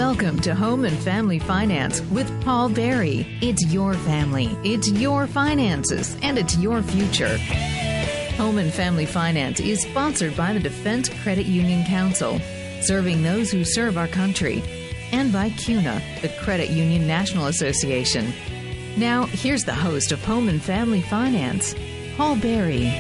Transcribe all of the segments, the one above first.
Welcome to Home and Family Finance with Paul Berry. It's your family, it's your finances, and it's your future. Home and Family Finance is sponsored by the Defense Credit Union Council, serving those who serve our country, and by CUNA, the Credit Union National Association. Now, here's the host of Home and Family Finance, Paul Berry.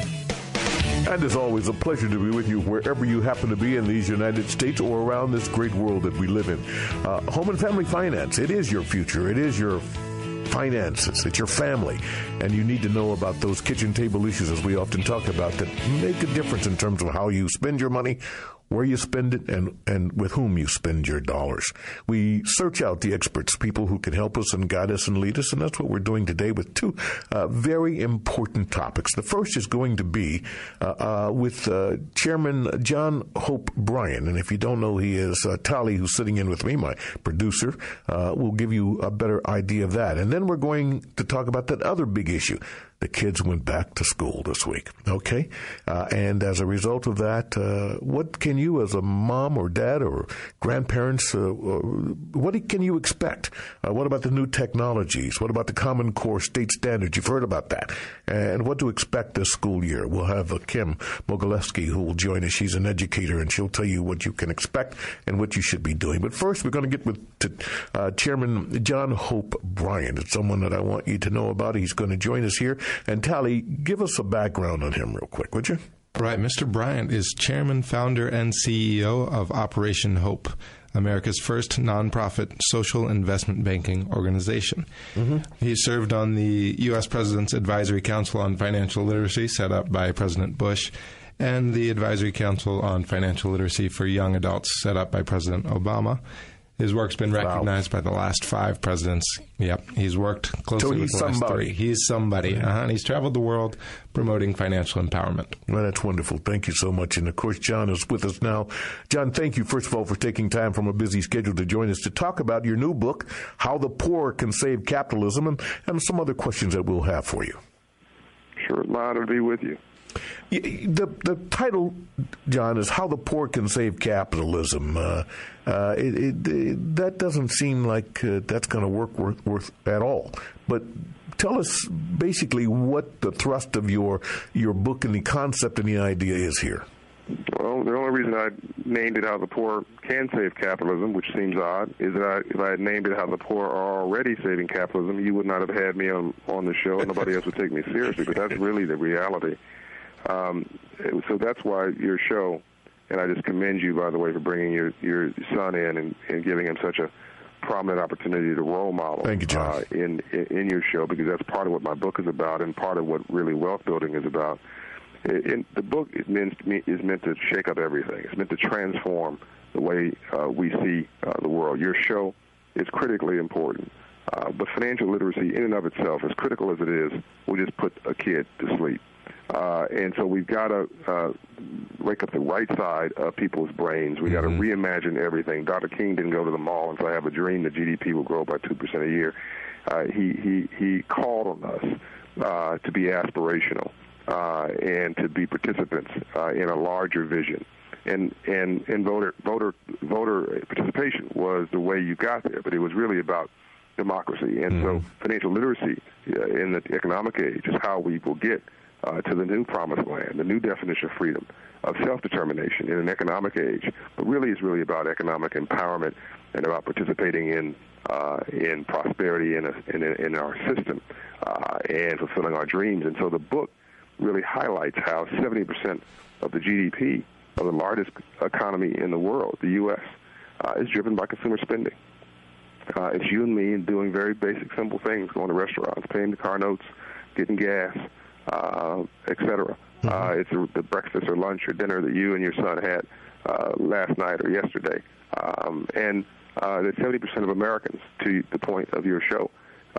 And as always, a pleasure to be with you wherever you happen to be in these United States or around this great world that we live in. Home and Family Finance, it is your future. It is your finances. It's your family. And you need to know about those kitchen table issues, as we often talk about, that make a difference in terms of how you spend your money, where you spend it, and with whom you spend your dollars. We search out the experts, people who can help us and guide us and lead us, and that's what we're doing today with two very important topics. The first is going to be with Chairman John Hope Bryan, and if you don't know, he is Tali, who's sitting in with me, my producer. Will give you a better idea of that. And then we're going to talk about that other big issue. The kids went back to school this week, okay? And as a result of that, what can you as a mom or dad or grandparents, what can you expect? What about the new technologies? What about the Common Core state standards? You've heard about that. And what to expect this school year. We'll have Kim Mogilewski who will join us. She's an educator, and she'll tell you what you can expect and what you should be doing. But first, we're going to get to Chairman John Hope Bryan. It's someone that I want you to know about. He's going to join us here. And Tali, give us a background on him real quick, would you? Right. Mr. Bryan is chairman, founder, and CEO of Operation Hope, America's first nonprofit social investment banking organization. Mm-hmm. He served on the U.S. President's Advisory Council on Financial Literacy, set up by President Bush, and the Advisory Council on Financial Literacy for Young Adults, set up by President Obama. His work's been recognized by the last 5 presidents. Yep, he's worked closely with the last 3. He's somebody. And he's traveled the world promoting financial empowerment. Well, that's wonderful. Thank you so much. And, of course, John is with us now. John, thank you, first of all, for taking time from a busy schedule to join us to talk about your new book, How the Poor Can Save Capitalism, and some other questions that we'll have for you. Sure, glad to be with you. The title, John, is How the Poor Can Save Capitalism. That doesn't seem like that's going to work worth at all. But tell us basically what the thrust of your book and the concept and the idea is here. Well, the only reason I named it How the Poor Can Save Capitalism, which seems odd, is that if I had named it How the Poor Are Already Saving Capitalism, you would not have had me on the show, and nobody else would take me seriously. But that's really the reality. So that's why your show, and I just commend you, by the way, for bringing your son in and giving him such a prominent opportunity to role model. Thank you, John. In your show, because that's part of what my book is about and part of what really wealth building is about. The book is meant to shake up everything. It's meant to transform the way we see the world. Your show is critically important. But financial literacy in and of itself, as critical as it is, will just put a kid to sleep. And so we've got to wake up the right side of people's brains. We've got to reimagine everything. Dr. King didn't go to the mall and say, I have a dream that GDP will grow by 2% a year. He called on us to be aspirational and to be participants in a larger vision. And voter participation was the way you got there, but it was really about democracy. And so financial literacy in the economic age is how we will get to the new promised land, the new definition of freedom, of self-determination in an economic age. But really, it's really about economic empowerment and about participating in prosperity in our system and fulfilling our dreams. And so the book really highlights how 70% of the GDP of the largest economy in the world, the U.S., is driven by consumer spending. It's you and me doing very basic, simple things, going to restaurants, paying the car notes, getting gas, etc. It's the breakfast or lunch or dinner that you and your son had last night or yesterday. And that 70% of Americans, to the point of your show,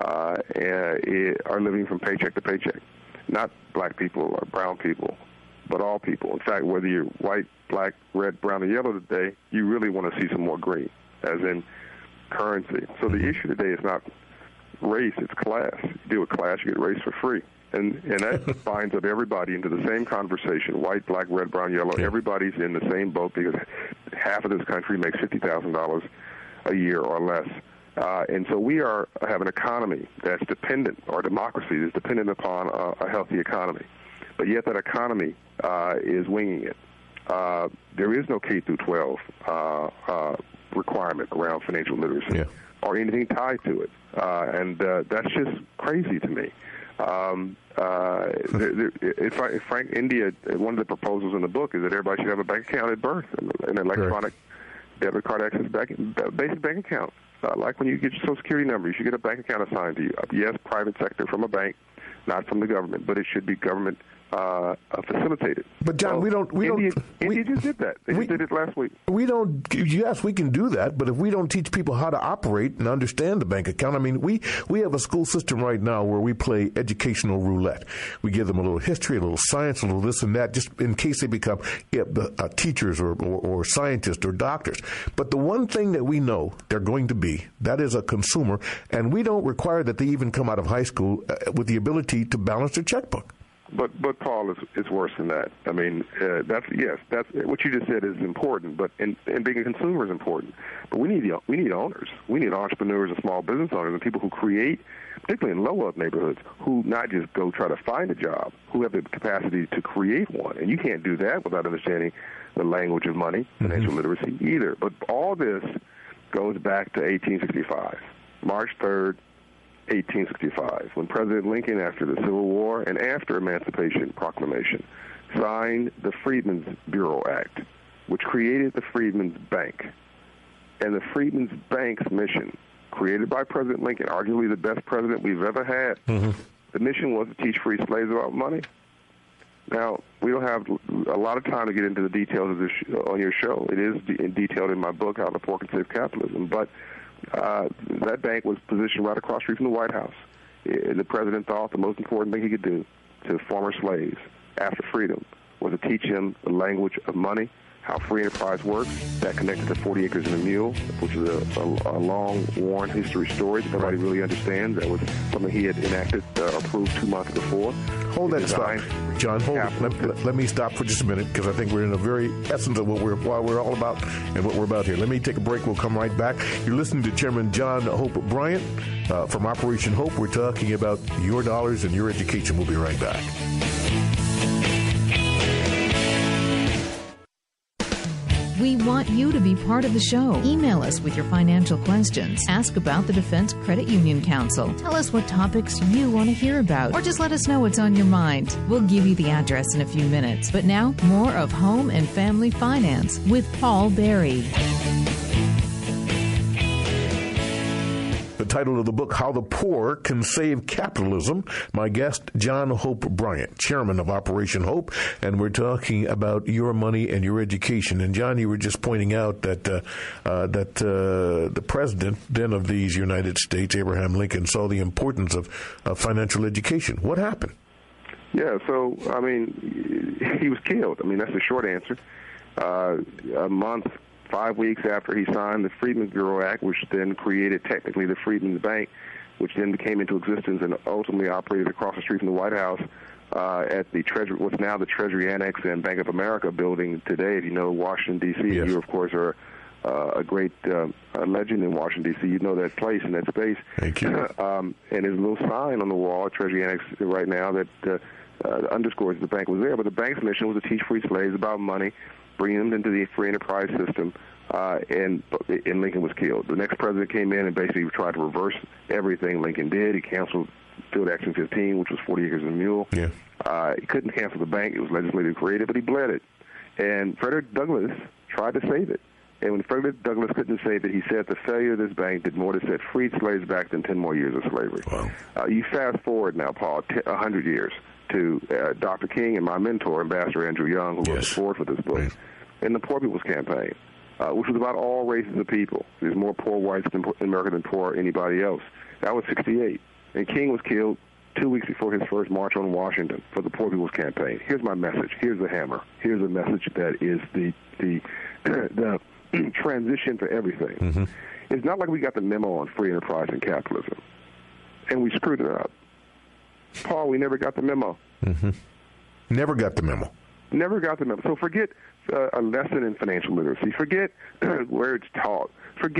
are living from paycheck to paycheck. Not black people or brown people, but all people. In fact, whether you're white, black, red, brown, or yellow today, you really want to see some more green, as in currency. So the issue today is not race, it's class. You deal with class, you get race for free. And that binds up everybody into the same conversation, white, black, red, brown, yellow. Everybody's in the same boat because half of this country makes $50,000 a year or less. And so we have an economy that's dependent, or democracy is dependent upon a healthy economy. But yet that economy is winging it. There is no K through 12 requirement around financial literacy or anything tied to it. And that's just crazy to me. Frank, India, one of the proposals in the book is that everybody should have a bank account at birth, an electronic debit card access basic bank account. Like when you get your Social Security number, you should get a bank account assigned to you. Yes, private sector from a bank, not from the government, but it should be government facilitated. But John, India just did that. They just did it last week. Yes, we can do that, but if we don't teach people how to operate and understand the bank account, I mean, we have a school system right now where we play educational roulette. We give them a little history, a little science, a little this and that, just in case they become teachers or scientists or doctors. But the one thing that we know they're going to be, that is a consumer, and we don't require that they even come out of high school with the ability to balance their checkbook. But Paul, it's worse than that. I mean, that's what you just said is important. But and being a consumer is important. But we need owners. We need entrepreneurs and small business owners and people who create, particularly in low-wealth neighborhoods, who not just go try to find a job, who have the capacity to create one. And you can't do that without understanding the language of money, financial literacy either. But all this goes back to 1865, March 3rd. 1865, when President Lincoln, after the Civil War and after Emancipation Proclamation, signed the Freedmen's Bureau Act, which created the Freedmen's Bank. And the Freedmen's Bank's mission, created by President Lincoln, arguably the best president we've ever had, the mission was to teach free slaves about money. Now, we don't have a lot of time to get into the details of this on your show. It is detailed in my book, How the Poor Can Save Capitalism, but that bank was positioned right across the street from the White House. The president thought the most important thing he could do to former slaves after freedom was to teach them the language of money, how free enterprise works. That connected to 40 Acres and a Mule, which is a long, worn history story that nobody really understands. That was something he had enacted, approved 2 months before. Hold that stop, John. Hold it. Let me stop for just a minute, because I think we're in the very essence of what we're all about and what we're about here. Let me take a break. We'll come right back. You're listening to Chairman John Hope Bryant from Operation Hope. We're talking about your dollars and your education. We'll be right back. We want you to be part of the show. Email us with your financial questions. Ask about the Defense Credit Union Council. Tell us what topics you want to hear about. Or just let us know what's on your mind. We'll give you the address in a few minutes. But now, more of Home and Family Finance with Paul Berry. The title of the book, How the Poor Can Save Capitalism. My guest, John Hope Bryant, chairman of Operation Hope, and we're talking about your money and your education. And John, you were just pointing out that the president then of these United States, Abraham Lincoln, saw the importance of financial education. What happened? Yeah, so I mean, he was killed. I mean, that's the short answer. A month. 5 weeks after he signed the Freedmen's Bureau Act, which then created technically the Freedmen's Bank, which then came into existence and ultimately operated across the street from the White House at the Treasury, what's now the Treasury Annex and Bank of America building today. If you know Washington, D.C., yes. You, of course, are a great legend in Washington, D.C. You know that place and that space. Thank you. And there's a little sign on the wall at Treasury Annex right now that underscores the bank was there. But the bank's mission was to teach free slaves about money, bring them into the free enterprise system, and Lincoln was killed. The next president came in and basically tried to reverse everything Lincoln did. He canceled Field Action 15, which was 40 Acres and a Mule. Yeah. He couldn't cancel the bank. It was legislatively created, but he bled it. And Frederick Douglass tried to save it. And when Frederick Douglass couldn't save it, he said the failure of this bank did more to set freed slaves back than 10 more years of slavery. Wow. You fast forward now, Paul, 100 years to Dr. King and my mentor, Ambassador Andrew Young, who wrote the foreword for this book, Right. in the Poor People's Campaign, which was about all races of people. There's more poor whites in America than poor anybody else. That was 1968. And King was killed 2 weeks before his first march on Washington for the Poor People's Campaign. Here's my message. Here's the hammer. Here's a message that is the transition for everything. Mm-hmm. It's not like we got the memo on free enterprise and capitalism, and we screwed it up. Paul, we never got the memo. Mm-hmm. Never got the memo. Never got the memo. So forget a lesson in financial literacy. Forget where it's taught. Forget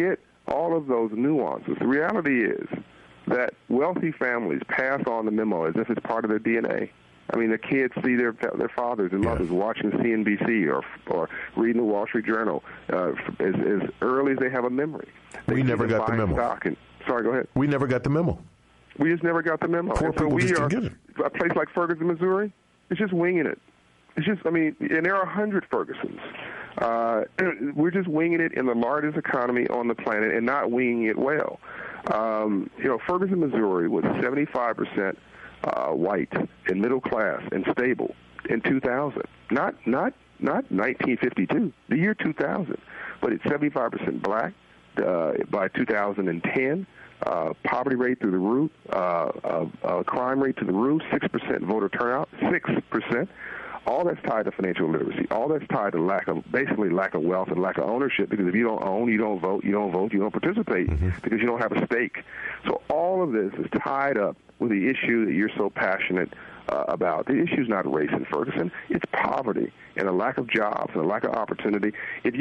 all of those nuances. The reality is that wealthy families pass on the memo as if it's part of their DNA. I mean, the kids see their fathers and mothers watching CNBC or reading the Wall Street Journal as early as they have a memory. We never got the memo. Sorry, go ahead. We never got the memo. We just never got the memo. Poor people just didn't get it. A place like Ferguson, Missouri, it's just winging it. It's just, I mean, and there are 100 Fergusons. We're just winging it in the largest economy on the planet and not winging it well. Ferguson, Missouri was 75% white and middle class and stable in 2000. Not 1952, the year 2000, but it's 75% black by 2010. Poverty rate through the roof, crime rate to the roof, 6% voter turnout, 6%. All that's tied to financial literacy. All that's tied to lack of wealth and lack of ownership, because if you don't own, you don't vote, you don't participate because you don't have a stake. So all of this is tied up with the issue that you're so passionate about. The issue is not race in Ferguson. It's poverty and a lack of jobs and a lack of opportunity.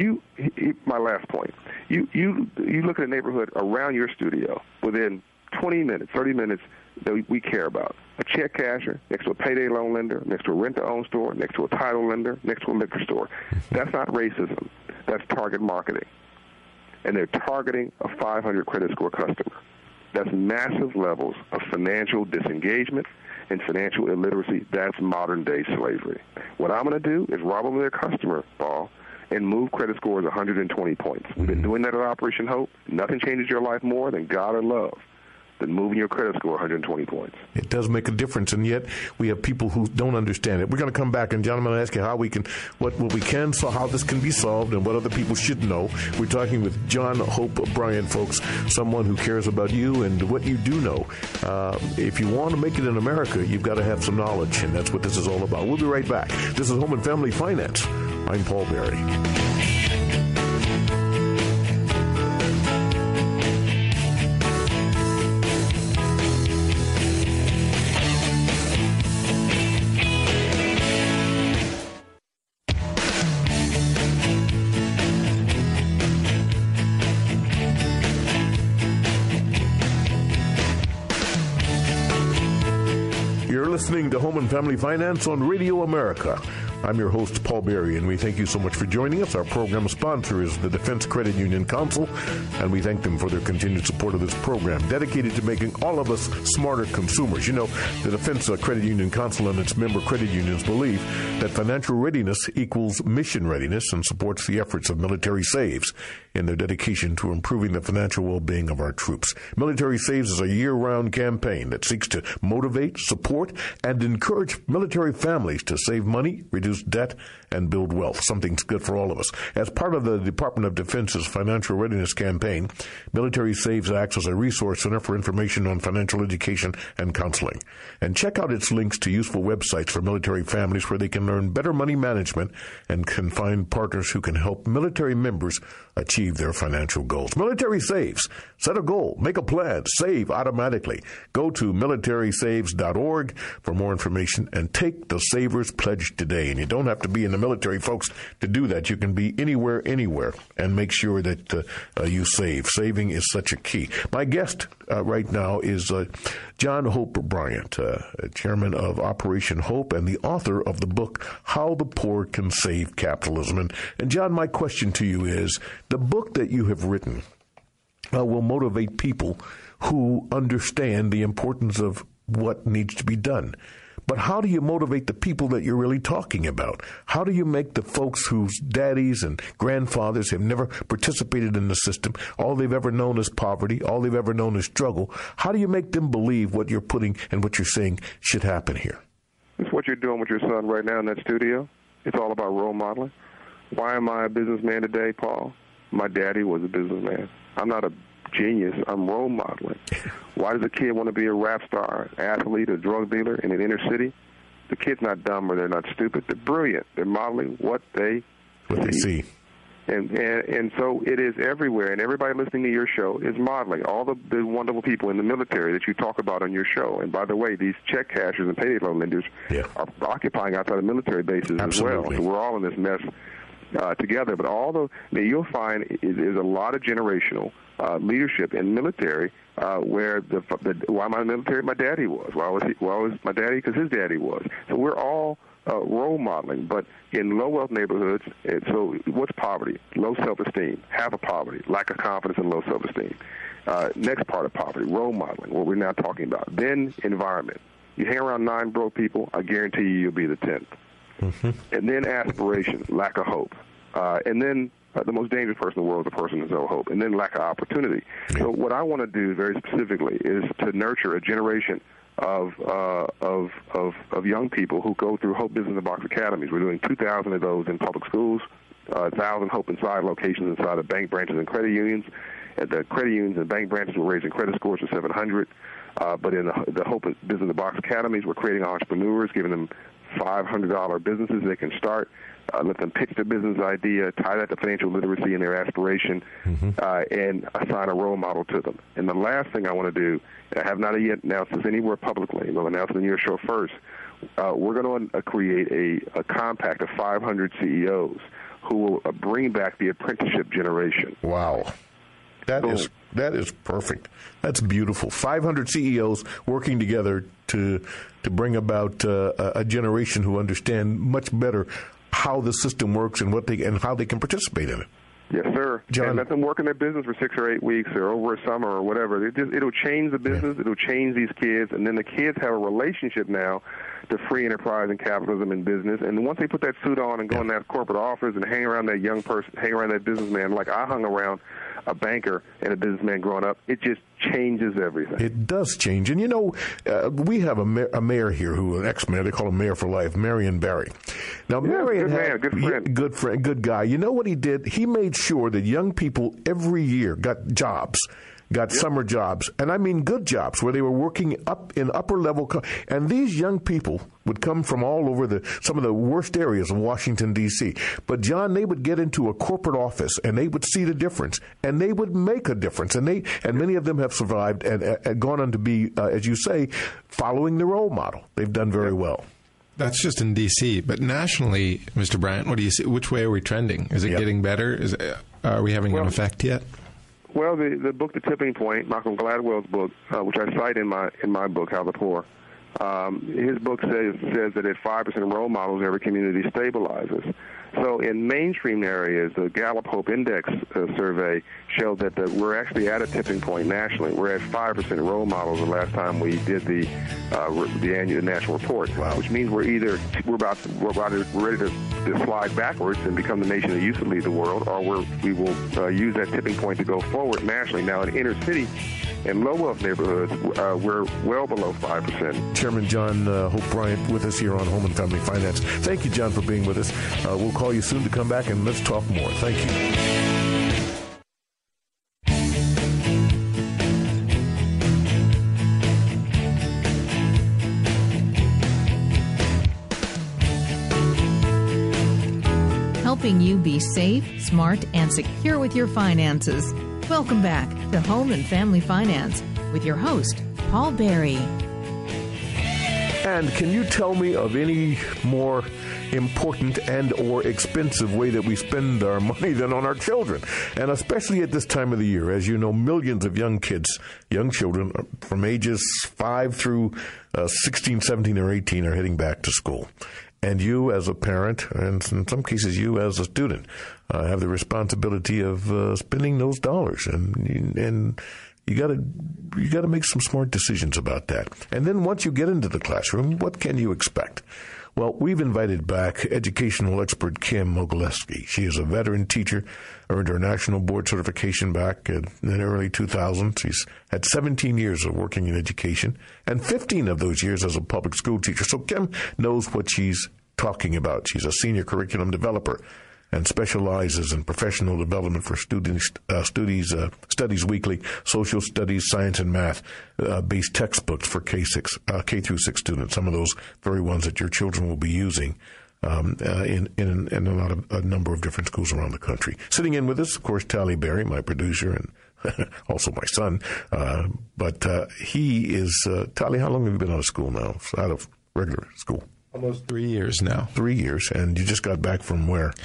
My last point, you look at a neighborhood around your studio within 20 minutes, 30 minutes that we care about. A check casher next to a payday loan lender, next to a rent-to-own store, next to a title lender, next to a liquor store. That's not racism. That's target marketing. And they're targeting a 500 credit score customer. That's massive levels of financial disengagement and financial illiteracy. That's modern-day slavery. What I'm going to do is rob them of their customer, Paul, and move credit scores 120 points. We've been doing that at Operation Hope. Nothing changes your life more than God or love than moving your credit score 120 points. It does make a difference, and yet we have people who don't understand it. We're going to come back, and John, I'm going to ask you how we can, what we can, so how this can be solved, and what other people should know. We're talking with John Hope Bryant, folks, someone who cares about you and what you do know. If you want to make it in America, you've got to have some knowledge, and that's what this is all about. We'll be right back. This is Home and Family Finance. I'm Paul Berry. Listening to Home and Family Finance on Radio America. I'm your host, Paul Berry, and we thank you so much for joining us. Our program sponsor is the Defense Credit Union Council, and we thank them for their continued support of this program, dedicated to making all of us smarter consumers. You know, the Defense Credit Union Council and its member credit unions believe that financial readiness equals mission readiness and supports the efforts of Military Saves in their dedication to improving the financial well-being of our troops. Military Saves is a year-round campaign that seeks to motivate, support, and encourage military families to save money, reduce debt, and build wealth. Something's good for all of us. As part of the Department of Defense's financial readiness campaign, Military Saves acts as a resource center for information on financial education and counseling. And check out its links to useful websites for military families where they can learn better money management and can find partners who can help military members achieve their financial goals. Military Saves. Set a goal. Make a plan. Save automatically. Go to militarysaves.org for more information and take the Savers Pledge today. And you don't have to be in the military, folks, to do that. You can be anywhere, and make sure that you save. Saving is such a key. My guest right now is John Hope Bryant, chairman of Operation Hope and the author of the book, How the Poor Can Save Capitalism. And John, my question to you is, the book that you have written will motivate people who understand the importance of what needs to be done. But how do you motivate the people that you're really talking about? How do you make the folks whose daddies and grandfathers have never participated in the system, all they've ever known is poverty, all they've ever known is struggle, how do you make them believe what you're putting and what you're saying should happen here? It's what you're doing with your son right now in that studio. It's all about role modeling. Why am I a businessman today, Paul? My daddy was a businessman. I'm not a genius. I'm role modeling. Why does a kid want to be a rap star, athlete, a drug dealer in an inner city? The kid's not dumb or they're not stupid. They're brilliant. They're modeling what they see. And so it is everywhere, and everybody listening to your show is modeling. All the wonderful people in the military that you talk about on your show. And by the way, these check cashers and payday loan lenders are occupying outside of military bases as well. So we're all in this mess together. But you'll find is a lot of generational leadership in military where why am I in the military? My daddy was. Why was my daddy? Because his daddy was. So we're all role modeling, but in low-wealth neighborhoods, so what's poverty? Low self-esteem, half of poverty, lack of confidence and low self-esteem. Next part of poverty, role modeling, what we're now talking about. Then environment. You hang around 9 broke people, I guarantee you'll be the 10th. Mm-hmm. And then aspiration, lack of hope. And then the most dangerous person in the world is the person with no hope. And then lack of opportunity. Yeah. So what I want to do very specifically is to nurture a generation of young people who go through Hope Business in the Box academies. We're doing 2,000 of those in public schools, 1,000 Hope Inside locations inside of bank branches and credit unions. At the credit unions and bank branches, we're raising credit scores to 700. But in the Hope Business in the Box academies, we're creating entrepreneurs, giving them $500 businesses they can start. Let them pitch their business idea, tie that to financial literacy and their aspiration, and assign a role model to them. And the last thing I want to do, and I have not yet announced this anywhere publicly, we'll announce it in your show first, we're going to create a compact of 500 CEOs who will bring back the apprenticeship generation. Wow. That is perfect. That's beautiful. 500 CEOs working together to bring about a generation who understand much better how the system works and how they can participate in it. Yes, sir. John, and let them work in their business for 6 or 8 weeks or over a summer or whatever. It'll change the business. Yeah. It'll change these kids, and then the kids have a relationship now to free enterprise and capitalism and business. And once they put that suit on and go in that corporate office and hang around that young person, hang around that businessman, like I hung around a banker and a businessman growing up, it just changes everything. It does change. And, we have a mayor here an ex-mayor, they call him Mayor for Life, Marion Barry. Now, Marion good friend, good guy. You know what he did? He made sure that young people every year got jobs. Summer jobs, and I mean good jobs, where they were working up in upper level. And these young people would come from all over some of the worst areas of Washington, D.C. But, John, they would get into a corporate office, and they would see the difference, and they would make a difference. And many of them have survived and gone on to be, as you say, following the role model. They've done very well. That's just in D.C., but nationally, Mr. Bryant, what do you see? Which way are we trending? Is it getting better? Are we having an effect yet? Well, the book, The Tipping Point, Malcolm Gladwell's book, which I cite in my book, How the Poor, his book says that at 5% role models, every community stabilizes. So in mainstream areas, the Gallup Hope Index survey showed that we're actually at a tipping point nationally. We're at 5% role models the last time we did the annual national report, which means we're ready to slide backwards and become the nation that used to lead the world, or we will use that tipping point to go forward nationally. Now, in inner city and low-wealth neighborhoods, we're well below 5%. Chairman John Hope Bryant with us here on Home and Family Finance. Thank you, John, for being with us. We'll call you soon to come back and let's talk more. Thank you. Helping you be safe, smart, and secure with your finances. Welcome back to Home and Family Finance with your host, Paul Berry. And can you tell me of any more important and or expensive way that we spend our money than on our children? And especially at this time of the year, as you know, millions of young children from ages 5 through 16, 17, or 18 are heading back to school. And you as a parent, and in some cases you as a student, have the responsibility of spending those dollars, and you got to make some smart decisions about that. And then once you get into the classroom, what can you expect? Well, we've invited back educational expert Kim Mogilevsky. She is a veteran teacher, earned her national board certification back in the early 2000s. She's had 17 years of working in education and 15 of those years as a public school teacher. So Kim knows what she's talking about. She's a senior curriculum developer and specializes in professional development for Studies Weekly, social studies, science, and math based textbooks for K through 6 students. Some of those very ones that your children will be using in a number of different schools around the country. Sitting in with us, of course, Tally Berry, my producer, and also my son. But he is Tally. How long have you been out of school now? Out of regular school? Almost 3 years now. 3 years, and you just got back from where?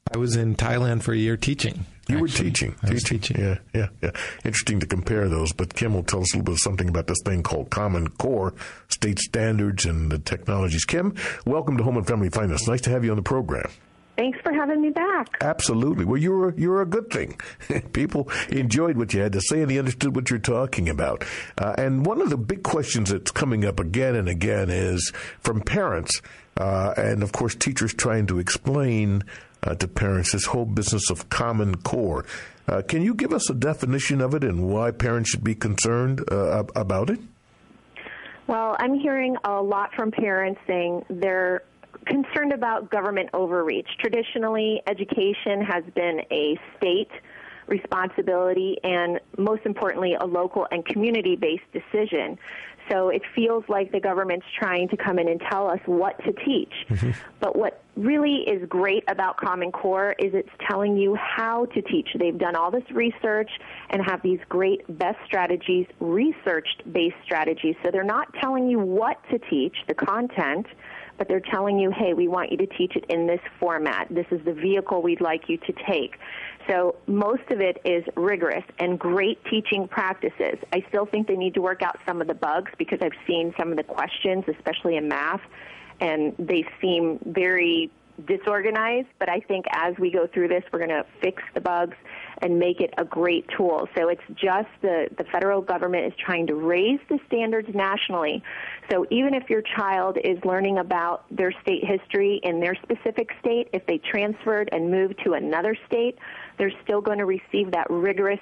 I was in Thailand for a year teaching. You were teaching. I was teaching. Yeah. Interesting to compare those, but Kim will tell us a little bit of something about this thing called Common Core, state standards, and the technologies. Kim, welcome to Home and Family Finance. Nice to have you on the program. Thanks for having me back. Absolutely. Well, you're a good thing. People enjoyed what you had to say, and they understood what you're talking about. And one of the big questions that's coming up again and again is from parents, and of course teachers trying to explain to parents this whole business of Common Core. Can you give us a definition of it and why parents should be concerned about it? Well, I'm hearing a lot from parents saying they're concerned about government overreach. Traditionally, education has been a state responsibility and, most importantly, a local and community-based decision. So it feels like the government's trying to come in and tell us what to teach. Mm-hmm. But what really is great about Common Core is it's telling you how to teach. They've done all this research and have these great best strategies, research-based strategies. So they're not telling you what to teach, the content, but they're telling you, hey, we want you to teach it in this format. This is the vehicle we'd like you to take. So most of it is rigorous and great teaching practices. I still think they need to work out some of the bugs because I've seen some of the questions, especially in math, and they seem very disorganized. But I think as we go through this, we're going to fix the bugs and make it a great tool. So it's just the federal government is trying to raise the standards nationally. So even if your child is learning about their state history in their specific state, if they transferred and moved to another state, they're still going to receive that rigorous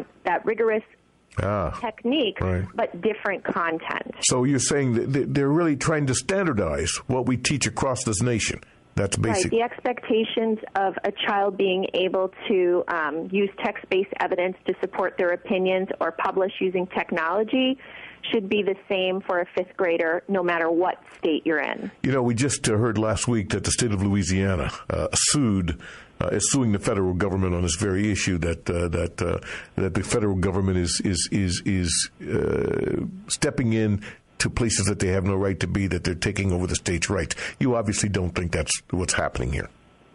technique, right, but different content. So you're saying that they're really trying to standardize what we teach across this nation. That's basic. Right. The expectations of a child being able to use text-based evidence to support their opinions or publish using technology should be the same for a fifth grader, no matter what state you're in. You know, we just heard last week that the state of Louisiana is suing the federal government on this very issue that the federal government is stepping in to places that they have no right to be, that they're taking over the state's rights. You obviously don't think that's what's happening here.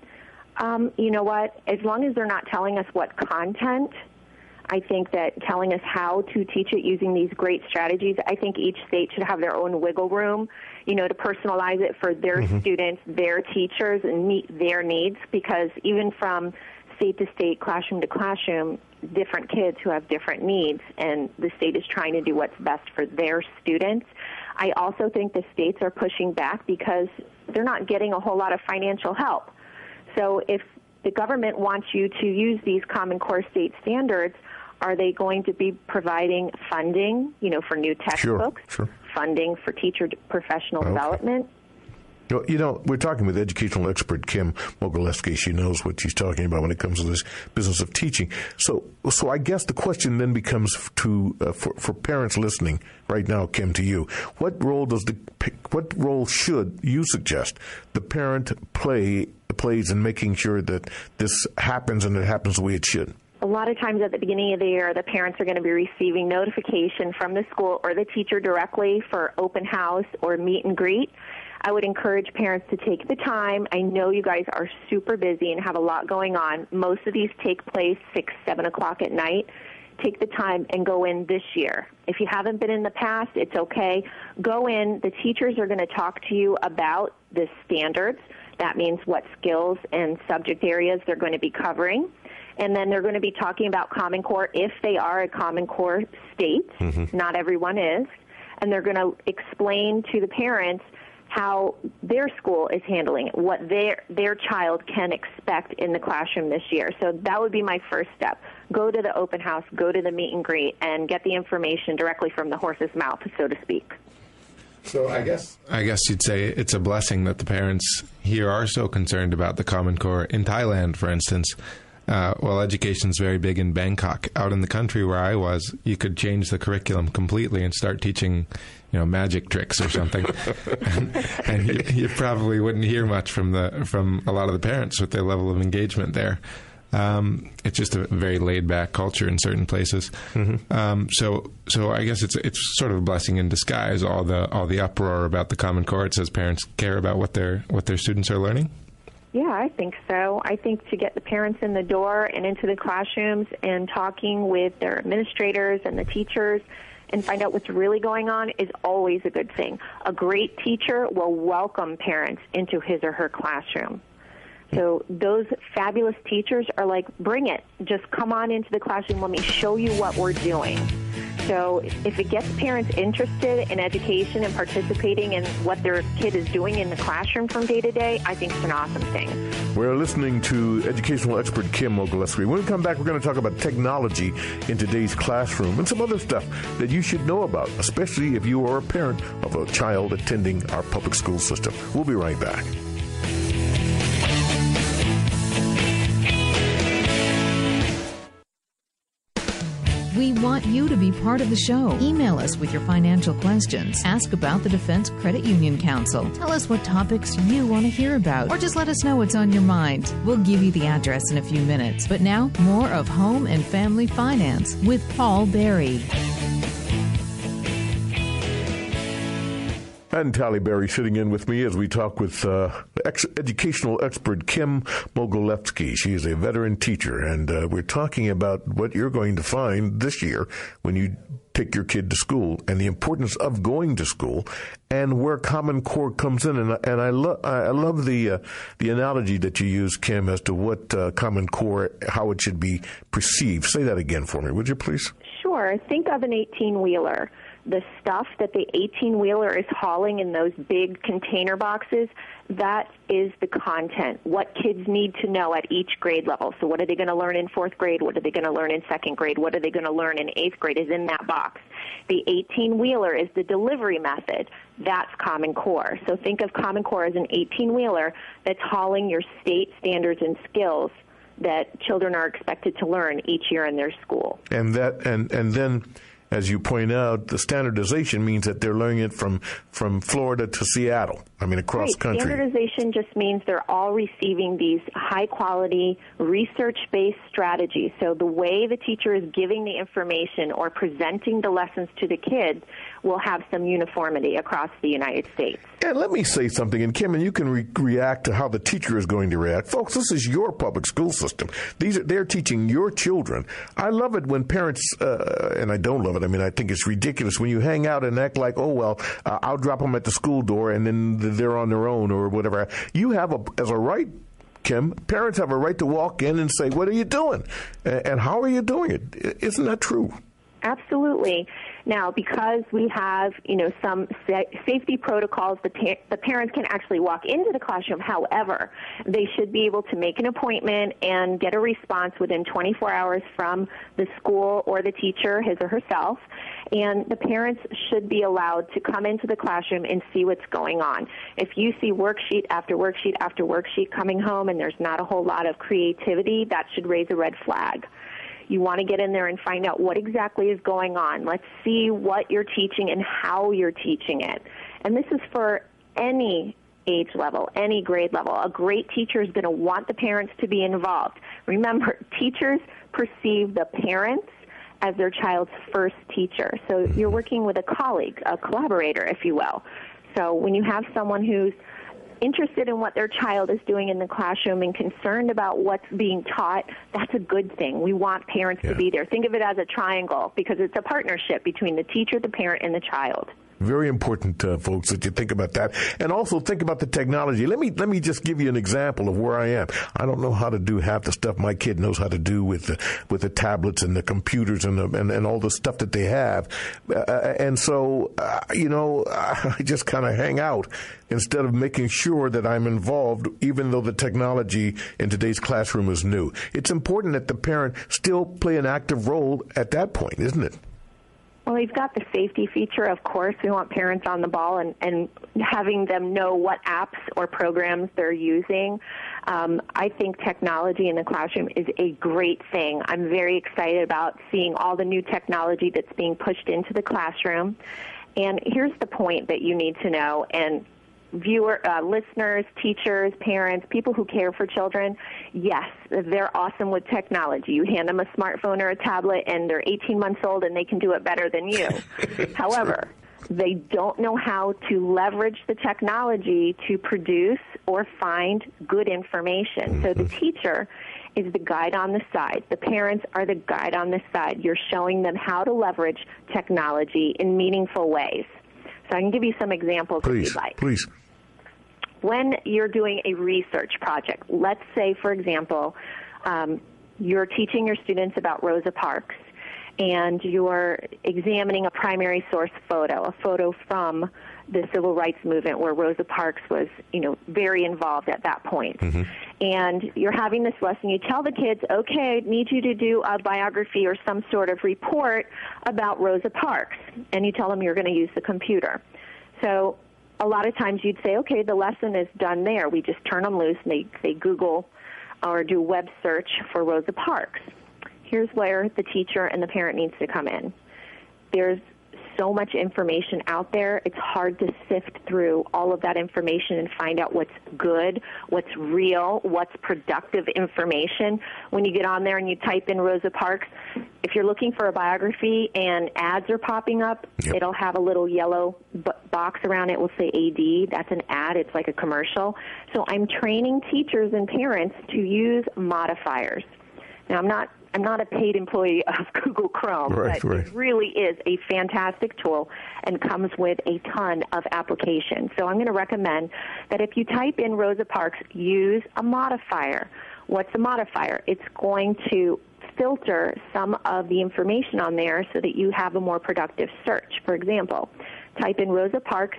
You know what? As long as they're not telling us what content, I think that telling us how to teach it using these great strategies, I think each state should have their own wiggle room, to personalize it for their students, their teachers, and meet their needs, because even from state to state, classroom to classroom, different kids who have different needs, and the state is trying to do what's best for their students. I also think the states are pushing back because they're not getting a whole lot of financial help. So if the government wants you to use these Common Core state standards, are they going to be providing funding, for new textbooks, Sure. funding for teacher professional development? We're talking with educational expert Kim Mogilevsky. She knows what she's talking about when it comes to this business of teaching. So I guess the question then becomes for parents listening right now, Kim, to you. What role should you suggest the parent plays in making sure that this happens and it happens the way it should? A lot of times at the beginning of the year, the parents are going to be receiving notification from the school or the teacher directly for open house or meet and greet. I would encourage parents to take the time. I know you guys are super busy and have a lot going on. Most of these take place 6, 7 o'clock at night. Take the time and go in this year. If you haven't been in the past, it's okay. Go in. The teachers are going to talk to you about the standards. That means what skills and subject areas they're going to be covering. And then they're going to be talking about Common Core if they are a Common Core state. Mm-hmm. Not everyone is. And they're going to explain to the parents how their school is handling it, what their child can expect in the classroom this year. So that would be my first step. Go to the open house, go to the meet and greet, and get the information directly from the horse's mouth, so to speak. So I guess you'd say it's a blessing that the parents here are so concerned about the Common Core. In Thailand, for instance, while education's very big in Bangkok, out in the country where I was, you could change the curriculum completely and start teaching, magic tricks or something, and you probably wouldn't hear much from a lot of the parents with their level of engagement there. It's just a very laid back culture in certain places. Mm-hmm. So I guess it's sort of a blessing in disguise. All the uproar about the Common Core. It says parents care about what their students are learning. Yeah, I think so. I think to get the parents in the door and into the classrooms and talking with their administrators and the teachers and find out what's really going on is always a good thing. A great teacher will welcome parents into his or her classroom. So those fabulous teachers are like, bring it. Just come on into the classroom. Let me show you what we're doing. So if it gets parents interested in education and participating in what their kid is doing in the classroom from day to day, I think it's an awesome thing. We're listening to educational expert Kim Mogilewski. When we come back, we're going to talk about technology in today's classroom and some other stuff that you should know about, especially if you are a parent of a child attending our public school system. We'll be right back. We want you to be part of the show. Email us with your financial questions. Ask about the Defense Credit Union Council. Tell us what topics you want to hear about. Or just let us know what's on your mind. We'll give you the address in a few minutes. But now, more of Home and Family Finance with Paul Berry. And Tally Berry sitting in with me as we talk with educational expert Kim Mogilewski. She is a veteran teacher, and we're talking about what you're going to find this year when you take your kid to school and the importance of going to school and where Common Core comes in. And I love the analogy that you use, Kim, as to what Common Core, how it should be perceived. Say that again for me, would you please? Sure. Think of an 18-wheeler. The stuff that the 18-wheeler is hauling in those big container boxes, that is the content, what kids need to know at each grade level. So what are they going to learn in 4th grade? What are they going to learn in 2nd grade? What are they going to learn in 8th grade is in that box. The 18-wheeler is the delivery method. That's Common Core. So think of Common Core as an 18-wheeler that's hauling your state standards and skills that children are expected to learn each year in their school. And then, as you point out, the standardization means that they're learning it from Florida to Seattle. I mean, across country. Standardization just means they're all receiving these high-quality, research-based strategies. So the way the teacher is giving the information or presenting the lessons to the kids will have some uniformity across the United States. And let me say something, and Kim, and you can react to how the teacher is going to react. Folks, this is your public school system. They're teaching your children. I love it when parents, and I don't love it, I mean, I think it's ridiculous when you hang out and act like, oh, well, I'll drop them at the school door and then they're on their own or whatever. You have as a right, Kim, parents have a right to walk in and say, what are you doing? And how are you doing it? Isn't that true? Absolutely. Now, because we have, some safety protocols, the parents can actually walk into the classroom. However, they should be able to make an appointment and get a response within 24 hours from the school or the teacher, his or herself. And the parents should be allowed to come into the classroom and see what's going on. If you see worksheet after worksheet after worksheet coming home and there's not a whole lot of creativity, that should raise a red flag. You want to get in there and find out what exactly is going on. Let's see what you're teaching and how you're teaching it. And this is for any age level, any grade level. A great teacher is going to want the parents to be involved. Remember, teachers perceive the parents as their child's first teacher. So you're working with a colleague, a collaborator, if you will. So when you have someone who's interested in what their child is doing in the classroom and concerned about what's being taught, that's a good thing. We want parents to be there. Think of it as a triangle because it's a partnership between the teacher, the parent, and the child. Very important, folks, that you think about that. And also think about the technology. Let me just give you an example of where I am. I don't know how to do half the stuff my kid knows how to do with the tablets and the computers and all the stuff that they have. And so, I just kind of hang out instead of making sure that I'm involved, even though the technology in today's classroom is new. It's important that the parent still play an active role at that point, isn't it? Well, we've got the safety feature, of course. We want parents on the ball and having them know what apps or programs they're using. I think technology in the classroom is a great thing. I'm very excited about seeing all the new technology that's being pushed into the classroom. And here's the point that you need to know, and listeners, teachers, parents, people who care for children, yes, they're awesome with technology. You hand them a smartphone or a tablet, and they're 18 months old, and they can do it better than you. However, They don't know how to leverage the technology to produce or find good information. So the teacher is the guide on the side. The parents are the guide on the side. You're showing them how to leverage technology in meaningful ways. So I can give you some examples if you'd like. Please. When you're doing a research project, let's say, for example, you're teaching your students about Rosa Parks, and you're examining a primary source photo, a photo from the civil rights movement where Rosa Parks was, very involved at that point. Mm-hmm. And you're having this lesson. You tell the kids, okay, I need you to do a biography or some sort of report about Rosa Parks. And you tell them you're going to use the computer. So a lot of times you'd say, okay, the lesson is done there. We just turn them loose and they Google or do web search for Rosa Parks. Here's where the teacher and the parent needs to come in. There's so much information out there, it's hard to sift through all of that information and find out what's good, what's real, what's productive information. When you get on there and you type in Rosa Parks, if you're looking for a biography and ads are popping up, it'll have a little yellow box around it. Will say AD. That's an ad. It's like a commercial. So I'm training teachers and parents to use modifiers. Now, I'm not a paid employee of Google Chrome, but it really is a fantastic tool and comes with a ton of applications. So I'm going to recommend that if you type in Rosa Parks, use a modifier. What's a modifier? It's going to filter some of the information on there so that you have a more productive search. For example, type in Rosa Parks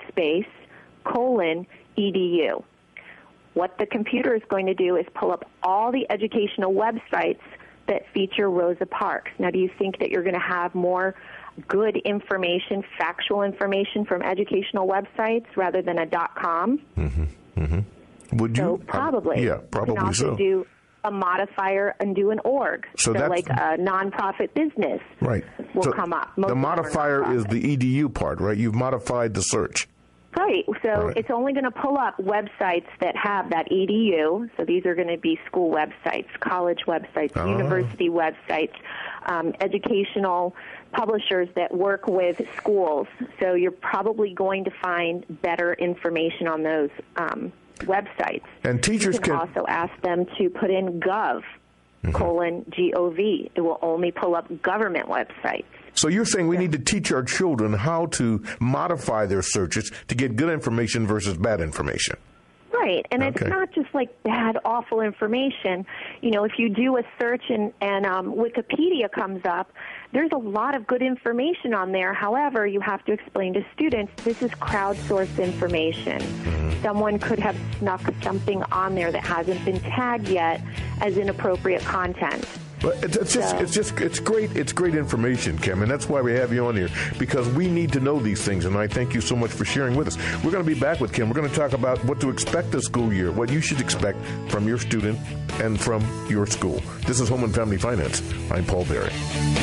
/edu. What the computer is going to do is pull up all the educational websites that feature Rosa Parks. Now, do you think that you're going to have more good information, factual information from educational websites rather than a .com? Mm-hmm. Mm-hmm. Would you? So probably. Probably you can also do a modifier and do an org. So like a nonprofit business will come up. The modifier is the edu part, right? You've modified the search. Right. So it's only going to pull up websites that have that edu. So these are going to be school websites, college websites, university websites, educational publishers that work with schools. So you're probably going to find better information on those websites. And teachers can also ask them to put in gov, :gov. It will only pull up government websites. So you're saying we need to teach our children how to modify their searches to get good information versus bad information. Right, and it's not just like bad, awful information. If you do a search and Wikipedia comes up, there's a lot of good information on there. However, you have to explain to students this is crowdsourced information. Someone could have snuck something on there that hasn't been tagged yet as inappropriate content. But it's great. It's great information, Kim, and that's why we have you on here, because we need to know these things. And I thank you so much for sharing with us. We're going to be back with Kim. We're going to talk about what to expect this school year, what you should expect from your student and from your school. This is Home and Family Finance. I'm Paul Berry.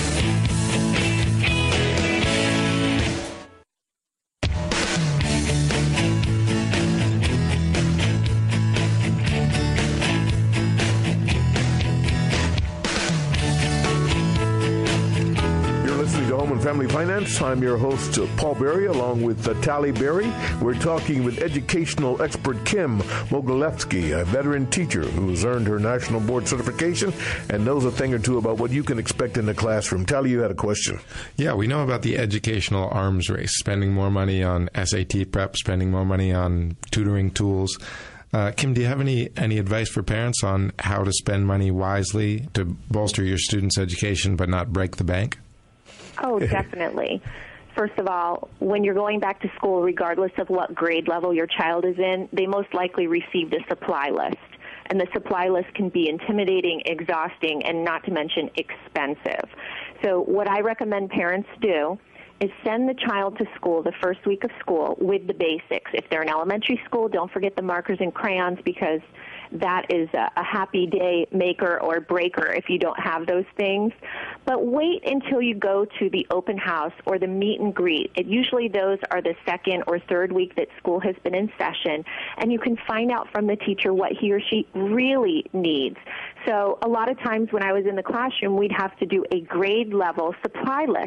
Family Finance. I'm your host, Paul Berry, along with Tally Berry. We're talking with educational expert Kim Mogilevsky, a veteran teacher who's earned her national board certification and knows a thing or two about what you can expect in the classroom. Tally, you had a question. Yeah, we know about the educational arms race, spending more money on SAT prep, spending more money on tutoring tools. Kim, do you have any advice for parents on how to spend money wisely to bolster your students' education but not break the bank? Oh, definitely. First of all, when you're going back to school, regardless of what grade level your child is in, they most likely receive the supply list. And the supply list can be intimidating, exhausting, and not to mention expensive. So what I recommend parents do is send the child to school the first week of school with the basics. If they're in elementary school, don't forget the markers and crayons, because that is a happy day maker or breaker if you don't have those things. But wait until you go to the open house or the meet and greet. Usually those are the second or third week that school has been in session, and you can find out from the teacher what he or she really needs. So a lot of times when I was in the classroom, we'd have to do a grade level supply list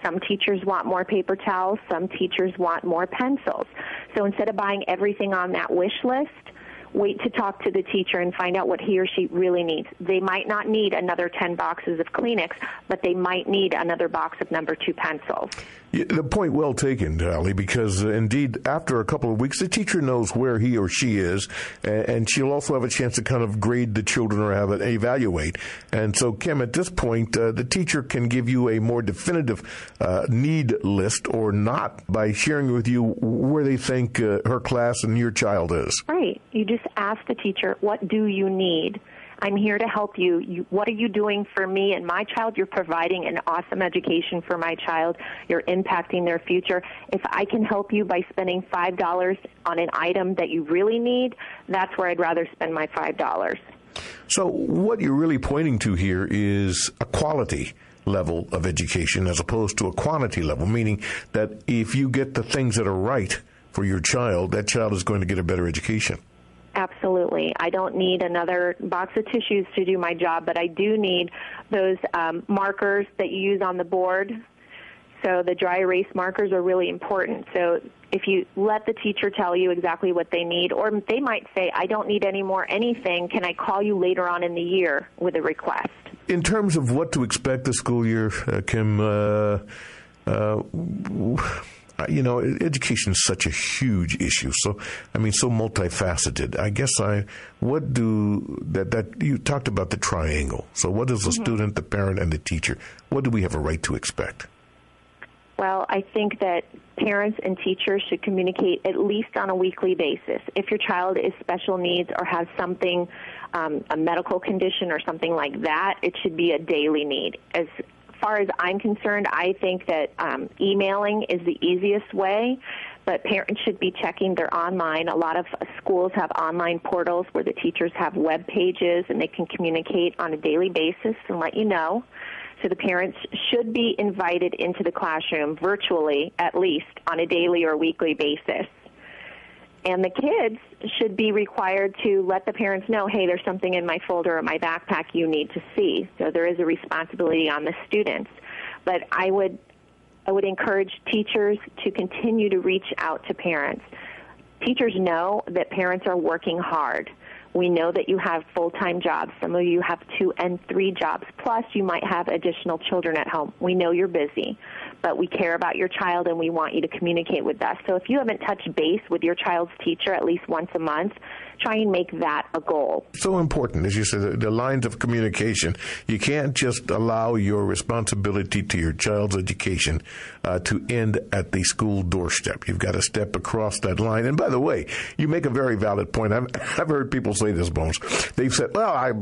Some teachers want more paper towels. Some teachers want more pencils. So instead of buying everything on that wish list, wait to talk to the teacher and find out what he or she really needs. They might not need another 10 boxes of Kleenex, but they might need another box of number 2 pencils. Yeah, the point well taken, Ali, because indeed, after a couple of weeks, the teacher knows where he or she is, and she'll also have a chance to kind of grade the children or have it evaluate. And so, Kim, at this point, the teacher can give you a more definitive need list or not by sharing with you where they think her class and your child is. Right. You just ask the teacher, what do you need? I'm here to help you. What are you doing for me and my child? You're providing an awesome education for my child. You're impacting their future. If I can help you by spending $5 on an item that you really need, that's where I'd rather spend my $5. So what you're really pointing to here is a quality level of education as opposed to a quantity level, meaning that if you get the things that are right for your child, that child is going to get a better education. Absolutely. I don't need another box of tissues to do my job, but I do need those markers that you use on the board. So the dry erase markers are really important. So if you let the teacher tell you exactly what they need, or they might say, I don't need any more anything, can I call you later on in the year with a request? In terms of what to expect this school year, Kim, education is such a huge issue. So, so multifaceted. I guess you talked about the triangle. So what is the student, the parent, and the teacher? What do we have a right to expect? Well, I think that parents and teachers should communicate at least on a weekly basis. If your child is special needs or has something, a medical condition or something like that, it should be a daily need. As far as I'm concerned, I think that emailing is the easiest way, but parents should be checking their online. A lot of schools have online portals where the teachers have web pages and they can communicate on a daily basis and let you know. So the parents should be invited into the classroom virtually, at least on a daily or weekly basis. And the kids should be required to let the parents know, hey, there's something in my folder or my backpack you need to see. So there is a responsibility on the students. But I would encourage teachers to continue to reach out to parents. Teachers know that parents are working hard. We know that you have full-time jobs. Some of you have 2 and 3 jobs. Plus, you might have additional children at home. We know you're busy, but we care about your child and we want you to communicate with us. So if you haven't touched base with your child's teacher at least once a month, try and make that a goal. So important, as you said, the lines of communication. You can't just allow your responsibility to your child's education to end at the school doorstep. You've got to step across that line. And by the way, you make a very valid point. I've heard people say this, Bones. They've said, well, I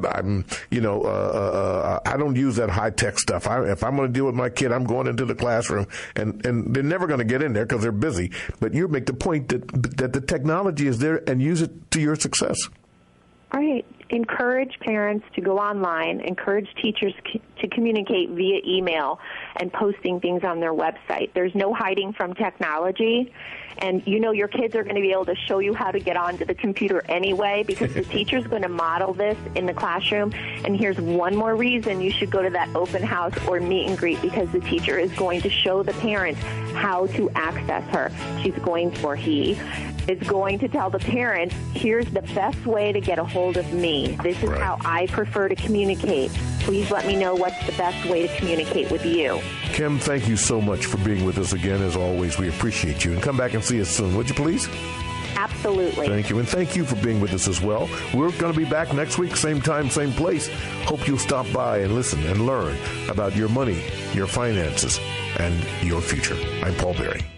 don't use that high-tech stuff. If I'm going to deal with my kid, I'm going into the classroom, and they're never going to get in there because they're busy. But you make the point that the technology is there and use it to your success. All right. Encourage parents to go online, encourage teachers to communicate via email and posting things on their website. There's no hiding from technology, and your kids are going to be able to show you how to get onto the computer anyway because the teacher's going to model this in the classroom. And here's one more reason you should go to that open house or meet and greet, because the teacher is going to show the parents how to access her. He is going to tell the parents, here's the best way to get a hold of me. This is how I prefer to communicate. Please let me know what's the best way to communicate with you. Kim, thank you so much for being with us again. As always, we appreciate you. And come back and see us soon, would you please? Absolutely. Thank you. And thank you for being with us as well. We're going to be back next week, same time, same place. Hope you'll stop by and listen and learn about your money, your finances, and your future. I'm Paul Berry.